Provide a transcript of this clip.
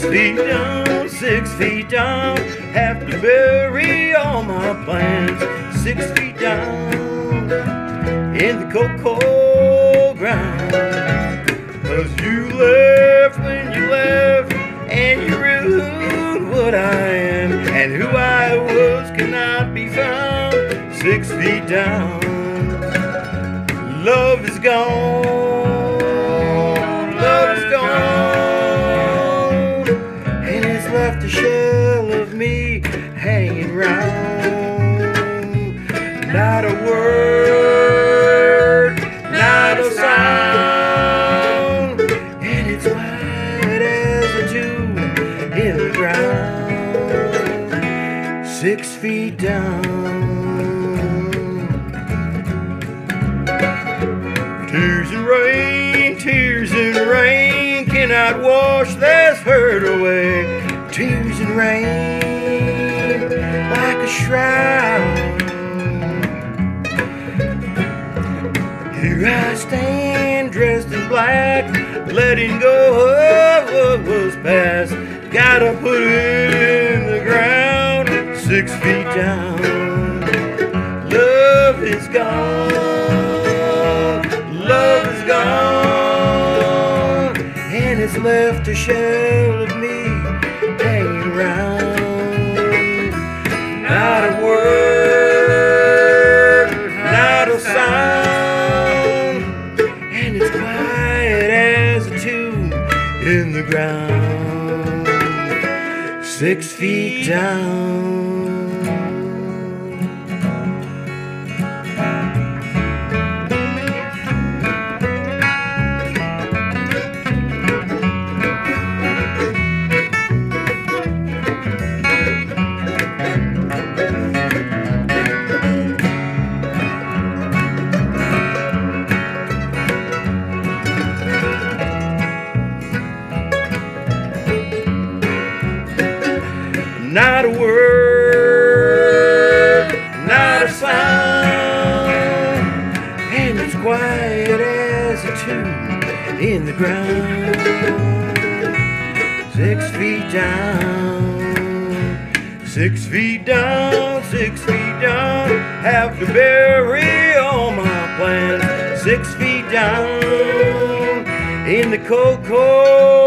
feet down, 6 feet down. Have to bury all my plans 6 feet down in the cold, cold ground. 'Cause you left when you left, and you ruined what I am, and who I was cannot be found 6 feet down. Love is gone, love is gone, and it's left a shell of me hanging round. Not a word, not a sound, and it's quiet as a tomb in the ground 6 feet down. Tears and rain cannot wash this hurt away. Tears and rain like a shroud. Here I stand dressed in black, letting go of what was past. Gotta put it in the ground 6 feet down. Love is gone. Love is gone, and it's left a shell of me hanging round. Not a word, not a sound, and it's quiet as a tomb in the ground 6 feet down. Not a word, not a sound, and it's quiet as a tomb in the ground 6 feet down, 6 feet down, 6 feet down. Have to bury all my plans 6 feet down in the cold, cold